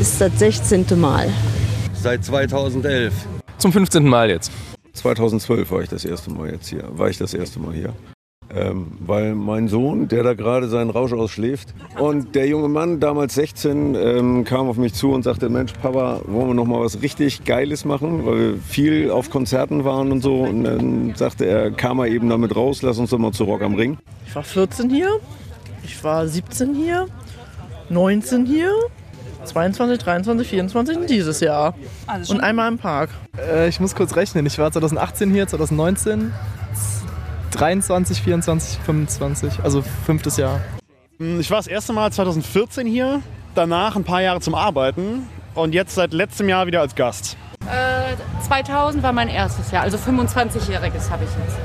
ist das 16. Mal. Seit 2011. Zum 15. Mal jetzt. 2012 war ich das erste Mal hier. Weil mein Sohn, der da gerade seinen Rausch ausschläft, und der junge Mann, damals 16, kam auf mich zu und sagte, Mensch, Papa, wollen wir noch mal was richtig Geiles machen, weil wir viel auf Konzerten waren und so. Und dann sagte er, kam er eben damit raus, lass uns doch mal zu Rock am Ring. Ich war 14 hier, ich war 17 hier, 19 hier, 22, 23, 24 und dieses Jahr. Und einmal im Park. Ich muss kurz rechnen. Ich war 2018 hier, 2019, 23, 24, 25. Also 5. Jahr. Ich war das erste Mal 2014 hier, danach ein paar Jahre zum Arbeiten und jetzt seit letztem Jahr wieder als Gast. 2000 war mein erstes Jahr, also 25-jähriges habe ich jetzt.